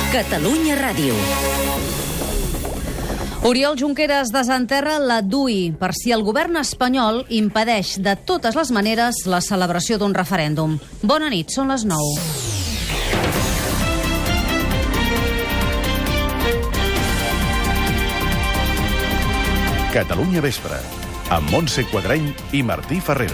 Catalunya Ràdio. Oriol Junqueras desenterra la DUI per si el govern espanyol impedeix de totes les maneres la celebració d'un referèndum. Bona nit, són les 9. Catalunya Vespre, amb Montse Quadreny i Martí Ferrero.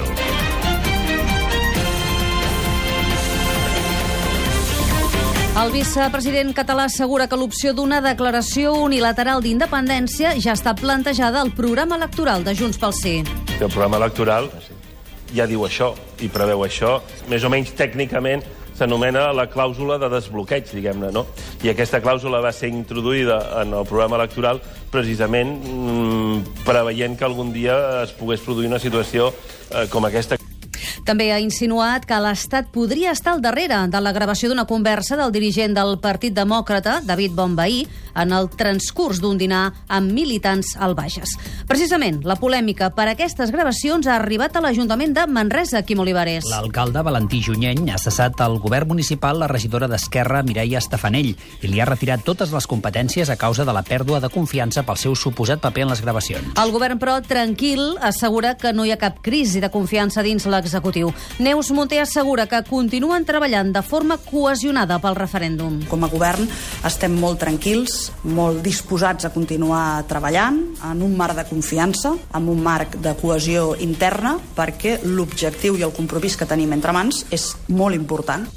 El vicepresident català assegura que l'opció d'una declaració unilateral d'independència ja està plantejada al programa electoral de Junts pel Sí. El programa electoral ja diu això i preveu això. Més o menys tècnicament s'anomena la clàusula de desbloqueig, diguem-ne, no? I aquesta clàusula va ser introduïda en el programa electoral precisament preveient que algun dia es pogués produir una situació com aquesta. També ha insinuat que l'Estat podria estar al darrere de la gravació d'una conversa del dirigent del Partit Demòcrata, David Bonvehí, en el transcurs d'un dinar amb militants al Bages. Precisament, la polèmica per aquestes gravacions ha arribat a l'Ajuntament de Manresa, Quim Olivares. L'alcalde Valentí Junyent ha cessat al govern municipal la regidora d'Esquerra, Mireia Estefanell, i li ha retirat totes les competències a causa de la pèrdua de confiança pel seu suposat paper en les gravacions. El govern, però, tranquil, assegura que no hi ha cap crisi de confiança dins l'executiu. Neus Munté assegura que continuen treballant de forma cohesionada pel referèndum. Com a govern estem molt tranquils, molt disposats a continuar treballant en un marc de confiança, en un marc de cohesió interna, perquè l'objectiu i el compromís que tenim entre mans és molt important.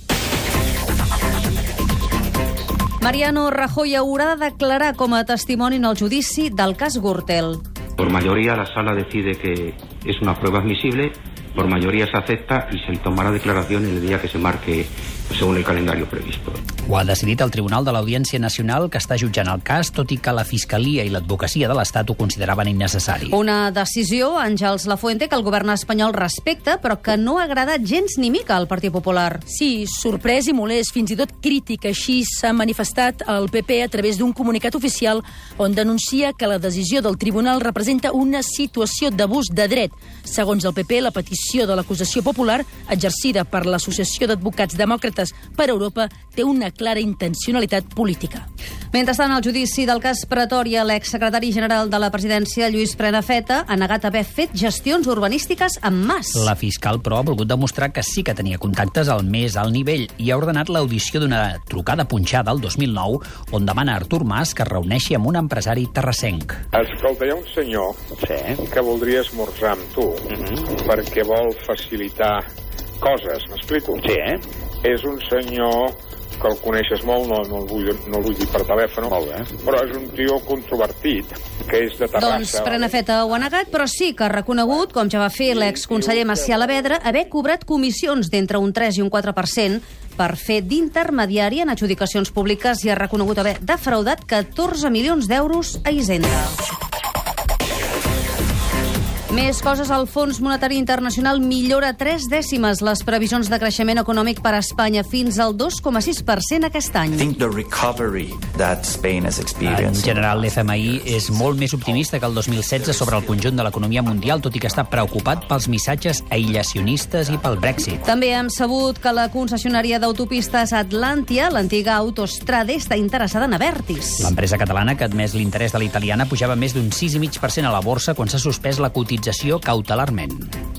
Mariano Rajoy haurà de declarar com a testimoni en el judici del cas Gürtel. Por mayoría la sala decide que es una prueba admisible. Por mayoría se acepta y se tomará declaración en el día que se marque según el calendario previsto. Ho ha decidit el Tribunal de l'Audiència Nacional, que està jutjant el cas, tot i que la Fiscalia i l'Advocacia de l'Estat ho consideraven innecessari. Una decisió, Àngels Lafuente, que el govern espanyol respecta, però que no ha agradat gens ni mica al Partit Popular. Sí, sorprès i molest, fins i tot crític. Així s'ha manifestat el PP a través d'un comunicat oficial on denuncia que la decisió del tribunal representa una situació d'abús de dret. Segons el PP, la petició de l'acusació popular, exercida per l'Associació d'Advocats Demòcrates per Europa, té una clara intencionalitat política. Mentrestant, al judici del cas Pretòria, l'exsecretari general de la presidència, Lluís Prenafeta, ha negat haver fet gestions urbanístiques amb Mas. La fiscal, però, ha volgut demostrar que sí que tenia contactes al més alt nivell i ha ordenat l'audició d'una trucada punxada el 2009 on demana a Artur Mas que es reuneixi amb un empresari terrassenc. Escolta, hi ha un senyor que voldria esmorzar amb tu perquè vol facilitar coses, m'explico? Sí, És un senyor que el coneixes molt, no el vull dir per telèfon, però és un tio controvertit, que és de Terrassa. Doncs Prenafeta ho ha negat, però sí que ha reconegut, com ja va fer l'exconseller Macià Lavedra, haver cobrat comissions d'entre un 3 i un 4% per fer d'intermediari en adjudicacions públiques i ha reconegut haver defraudat 14 milions d'euros a Hisenda. Més coses, el Fons Monetari Internacional millora 3 dècimes les previsions de creixement econòmic per a Espanya fins al 2,6% aquest any. En general, l'FMI és molt més optimista que el 2016 sobre el conjunt de l'economia mundial, tot i que està preocupat pels missatges aïllacionistes i pel Brexit. També hem sabut que la concessionària d'autopistes Atlantia, l'antiga Autostrade, està interessada en Abertis. L'empresa catalana, que ha admès l'interès de la italiana, pujava més d'un 6,5% a la borsa quan s'ha suspès la cotització cautelarment.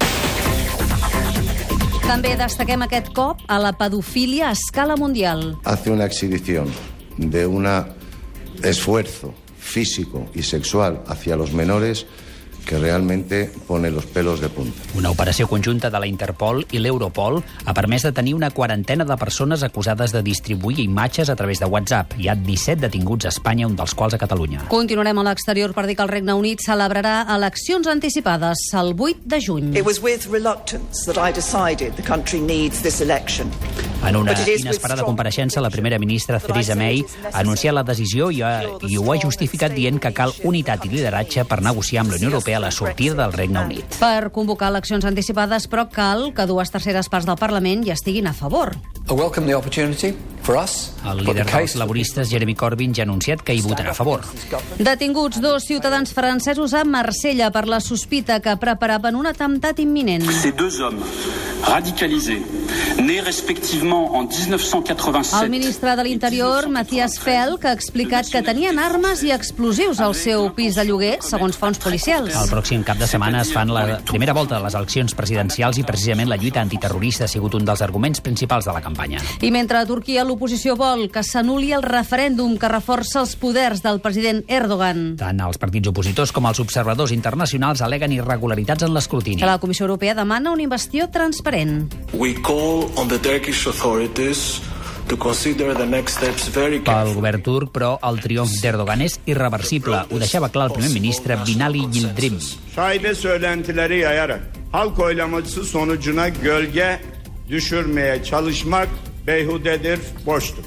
També destaquem aquest cop a la pedofília a escala mundial. Hace una exhibición de un esfuerzo físico y sexual hacia los menores que realmente pone los pelos de punta. Una operació conjunta de la Interpol i l'Europol ha permès detenir una quarantena de persones acusades de distribuir imatges a través de WhatsApp. Hi ha 17 detinguts a Espanya, un dels quals a Catalunya. Continuarem a l'exterior per dir que el Regne Unit celebrarà eleccions anticipades el 8 de juny. It was with reluctance that I decided the country needs this election. En una inesperada compareixença, la primera ministra Theresa May ha anunciat la decisió i ho ha justificat dient que cal unitat i lideratge per negociar amb la Unió Europea la sortida del Regne Unit. Per convocar eleccions anticipades, però cal que 2/3 parts del Parlament hi estiguin a favor. I welcome the opportunity for El líder dels laboristes, Jeremy Corbyn, ja ha anunciat que hi votarà a favor. Detinguts 2 ciutadans francesos a Marsella per la sospita que preparaven un atemptat imminent. Ces 2 hommes radicalisés, nés respectivement en 1987... El ministre de l'Interior, Matthias Fell, que ha explicat que tenien armes i explosius al seu pis de lloguer, segons fonts policials. El pròxim cap de setmana es fan la primera volta de les eleccions presidencials i precisament la lluita antiterrorista ha sigut un dels arguments principals de la campanya. I mentre a Turquia l'oposició vol que s'anul·li el referèndum que reforça els poders del president Erdogan. Tant els partits opositors com els observadors internacionals aleguen irregularitats en l'escrutini. La Comissió Europea demana una investigació transparent. We call on the Turkish authorities to consider the next steps very carefully. Pel govern turc, però, el triomf d'Erdogan és irreversible. Ho deixava clar el primer ministre Binali Yildirim. Şaibe söylentileri yayarak halk oylaması sonucuna gölge düşürmeye çalışmak beyhudedir, boştur.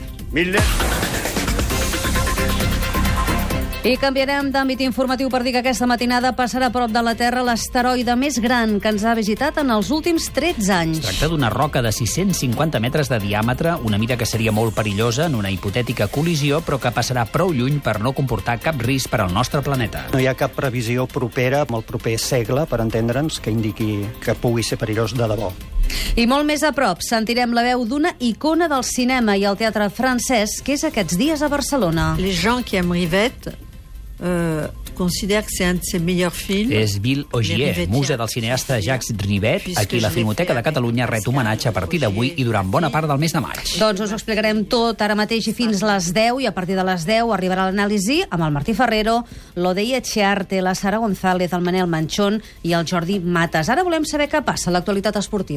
I canviarem d'àmbit informatiu per dir que aquesta matinada passarà a prop de la Terra l'asteroide més gran que ens ha visitat en els últims 13 anys. Es tracta d'una roca de 650 metres de diàmetre, una mida que seria molt perillosa en una hipotètica col·lisió, però que passarà prou lluny per no comportar cap risc per al nostre planeta. No hi ha cap previsió propera, amb el proper segle, per entendre'ns, que indiqui que pugui ser perillós de debò. I molt més a prop sentirem la veu d'una icona del cinema i el teatre francès que és aquests dies a Barcelona. Les gens qui aiment Rivette considère que c'est un de ses meilleurs films. És Ville Augier, musa del cineasta Jacques Rivette, a qui la Filmoteca de Catalunya ret homenatge a partir d'avui i durant bona part del mes de maig. Doncs us ho explicarem tot ara mateix i fins les 10, i a partir de les 10 arribarà l'anàlisi amb el Martí Ferrero, l'Odei Etxearte, la Sara González, el Manel Manchón i el Jordi Matas. Ara volem saber què passa a l'actualitat esportiva.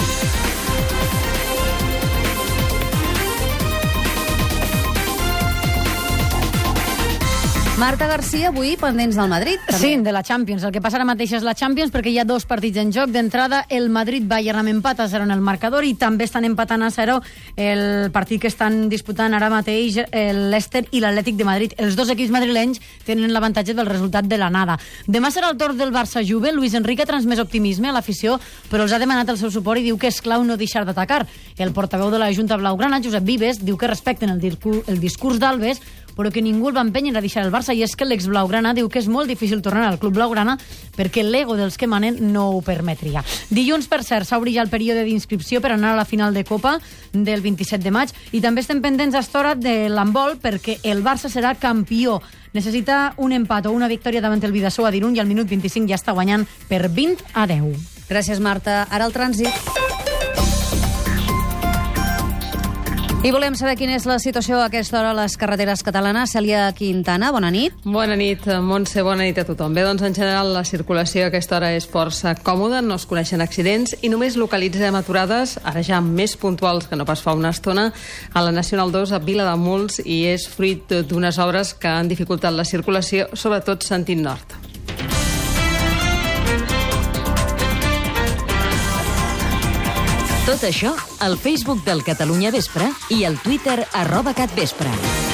Marta Garcia, avui pendents del Madrid. També. Sí, de la Champions. El que passa ara mateix és la Champions perquè hi ha 2 partits en joc. D'entrada, el Madrid-Bayern amb empat a 0 en el marcador i també estan empatant a 0 el partit que estan disputant ara mateix l'Ester i l'Atlètic de Madrid. Els 2 equips madrilenys tenen l'avantatge del resultat de l'anada. Demà serà el torn del Barça-Juve. Luis Enrique ha transmès optimisme a l'afició, però els ha demanat el seu suport i diu que és clau no deixar d'atacar. El portaveu de la Junta Blaugrana, Josep Vives, diu que respecten el discurs d'Alves, però que ningú el va empènyer a deixar el Barça, i és que l'ex-blaugrana diu que és molt difícil tornar al club blaugrana perquè l'ego dels que manen no ho permetria. Dilluns, per cert, s'obri ja el període d'inscripció per anar a la final de Copa del 27 de maig, i també estem pendents a estora de l'handbol perquè el Barça serà campió. Necessita un empat o una victòria davant el Bidasoa a Dirun i al minut 25 ja està guanyant per 20-10. Gràcies, Marta. Ara el trànsit. I volem saber quina és la situació a aquesta hora a les carreteres catalanes. Cèlia Quintana, bona nit. Bona nit, Montse, bona nit a tothom. Bé, doncs en general la circulació a aquesta hora és força còmoda, no es coneixen accidents i només localitzem aturades, ara ja més puntuals que no pas fa una estona, a la Nacional 2 a Vilademuls, i és fruit d'unes obres que han dificultat la circulació, sobretot sentit nord. Tot això al Facebook del Catalunya Vespre i al Twitter @catvespre.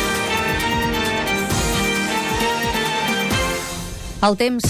El temps.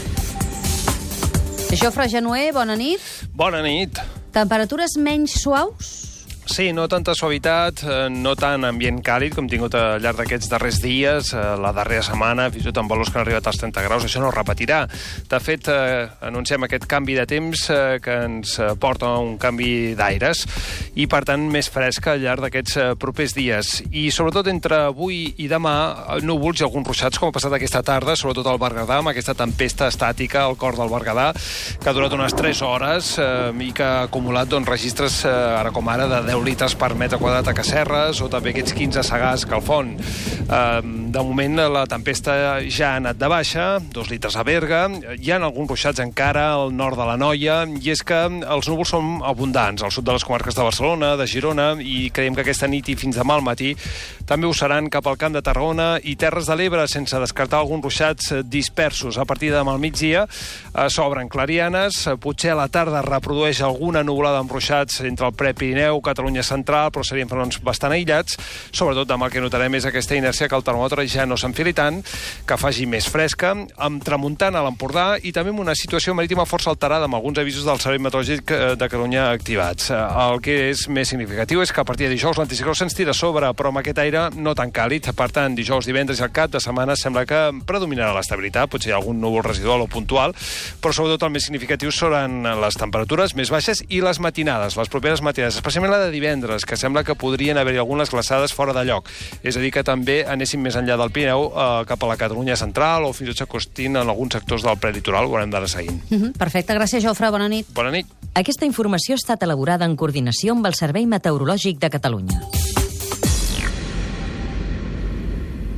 Jofre Genuer, bona nit. Bona nit. Temperatures menys suaus? Sí, no tanta suavitat, no tant ambient càlid com hem tingut al llarg d'aquests darrers dies, la darrera setmana, fins i tot amb valors que han arribat als 30 graus, això no es repetirà. De fet, anunciem aquest canvi de temps que ens porta a un canvi d'aires i, per tant, més fresca al llarg d'aquests propers dies. I, sobretot, entre avui i demà, núvols i alguns ruixats, com ha passat aquesta tarda, sobretot al Berguedà, amb aquesta tempesta estàtica al cor del Berguedà, que ha durat unes 3 hores i que ha acumulat registres, ara com ara, de 10 litres per metre quadrat a Casserres, o també aquests 15 segars que al Font. De moment la tempesta ja ha anat de baixa, 2 litres a Berga, hi ha alguns ruixats encara al nord de l'Anoia, i és que els núvols són abundants al sud de les comarques de Barcelona, de Girona, i creiem que aquesta nit i fins demà al matí també ho seran cap al Camp de Tarragona i Terres de l'Ebre, sense descartar alguns ruixats dispersos. A partir de demà al migdia s'obren clarianes, potser a la tarda reprodueix alguna nuvolada amb ruixats entre el Prepirineu, Catalunya central, però serien fenòmens bastant aïllats. Sobretot demà el que notarem és aquesta inèrcia que el termòmetre terra ja no s'enfili tant, que faci més fresca, amb tramuntana a l'Empordà i també amb una situació marítima força alterada, amb alguns avisos del Servei Meteorològic de Catalunya activats. El que és més significatiu és que a partir de dijous l'anticicló se'ns tira a sobre, però amb aquest aire no tan càlid. Per tant, dijous, divendres i el cap de setmana sembla que predominarà l'estabilitat, potser hi ha algun núvol residual o puntual, però sobretot el més significatiu seran les temperatures més baixes i les matinades, les properes matinades, especialment la de divendres, que sembla que podrien haver-hi algunes glaçades fora de lloc. És a dir, que també anéssim més enllà del Pirineu cap a la Catalunya central o fins i tot s'acostin en alguns sectors del prelitoral, ho haurem d'anar seguint. Perfecte, gràcies, Jofre, bona nit. Bona nit. Aquesta informació ha estat elaborada en coordinació amb el Servei Meteorològic de Catalunya.